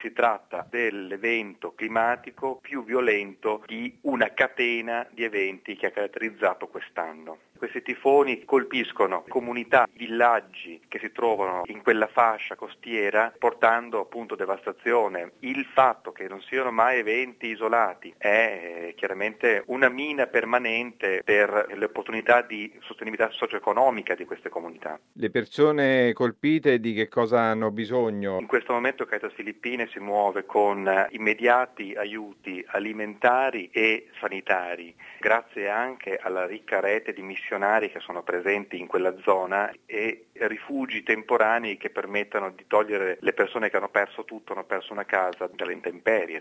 Si tratta dell'evento climatico più violento di una catena di eventi che ha caratterizzato quest'anno. Questi tifoni colpiscono comunità, villaggi che si trovano in quella fascia costiera, portando appunto devastazione. Il fatto che non siano mai eventi isolati è chiaramente una mina permanente per le opportunità di sostenibilità socio-economica di queste comunità. Le persone colpite di che cosa hanno bisogno? In questo momento Caritas Filippine si muove con immediati aiuti alimentari e sanitari, grazie anche alla ricca rete di missionari che sono presenti in quella zona e rifugi temporanei che permettano di togliere le persone che hanno perso tutto, hanno perso una casa dalle intemperie.